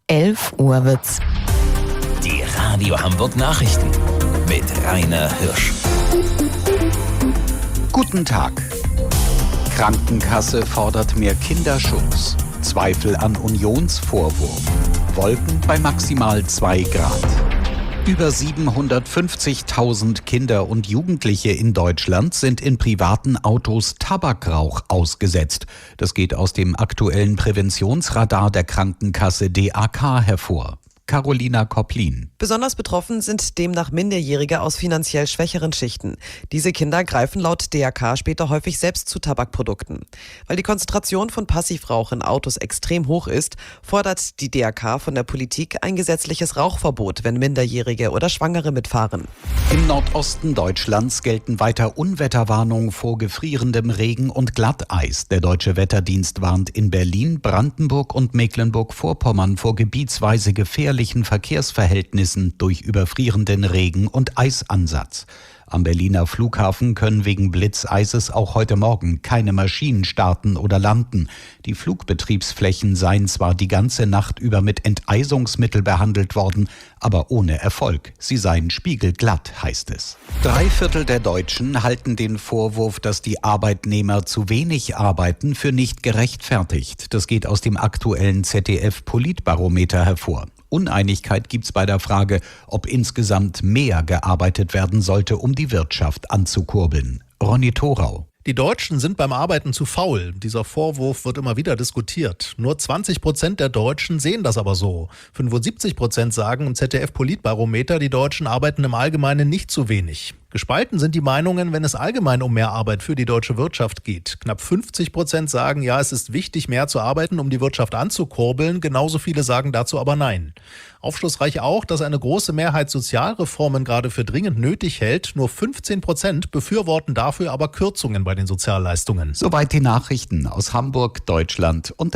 11 Uhr wird's. Die Radio Hamburg Nachrichten mit Rainer Hirsch. Guten Tag. Krankenkasse fordert mehr Kinderschutz. Zweifel an Unionsvorwurf. Wolken bei maximal 2 Grad. Über 750.000 Kinder und Jugendliche in Deutschland sind in privaten Autos Tabakrauch ausgesetzt. Das geht aus dem aktuellen Präventionsradar der Krankenkasse DAK hervor. Carolina Kopplin. Besonders betroffen sind demnach Minderjährige aus finanziell schwächeren Schichten. Diese Kinder greifen laut DAK später häufig selbst zu Tabakprodukten. Weil die Konzentration von Passivrauch in Autos extrem hoch ist, fordert die DAK von der Politik ein gesetzliches Rauchverbot, wenn Minderjährige oder Schwangere mitfahren. Im Nordosten Deutschlands gelten weiter Unwetterwarnungen vor gefrierendem Regen und Glatteis. Der Deutsche Wetterdienst warnt in Berlin, Brandenburg und Mecklenburg-Vorpommern vor gebietsweise gefährlichen Verkehrsverhältnissen durch überfrierenden Regen- und Eisansatz. Am Berliner Flughafen können wegen Blitzeises auch heute Morgen keine Maschinen starten oder landen. Die Flugbetriebsflächen seien zwar die ganze Nacht über mit Enteisungsmittel behandelt worden, aber ohne Erfolg. Sie seien spiegelglatt, heißt es. 3/4 der Deutschen halten den Vorwurf, dass die Arbeitnehmer zu wenig arbeiten, für nicht gerechtfertigt. Das geht aus dem aktuellen ZDF-Politbarometer hervor. Uneinigkeit gibt's bei der Frage, ob insgesamt mehr gearbeitet werden sollte, um die Wirtschaft anzukurbeln. Ronny Thorau. Die Deutschen sind beim Arbeiten zu faul. Dieser Vorwurf wird immer wieder diskutiert. Nur 20% der Deutschen sehen das aber so. 75% sagen im ZDF-Politbarometer, die Deutschen arbeiten im Allgemeinen nicht zu wenig. Gespalten sind die Meinungen, wenn es allgemein um mehr Arbeit für die deutsche Wirtschaft geht. Knapp 50% sagen, ja, es ist wichtig, mehr zu arbeiten, um die Wirtschaft anzukurbeln. Genauso viele sagen dazu aber nein. Aufschlussreich auch, dass eine große Mehrheit Sozialreformen gerade für dringend nötig hält. Nur 15% befürworten dafür aber Kürzungen bei den Sozialleistungen. Soweit die Nachrichten aus Hamburg, Deutschland und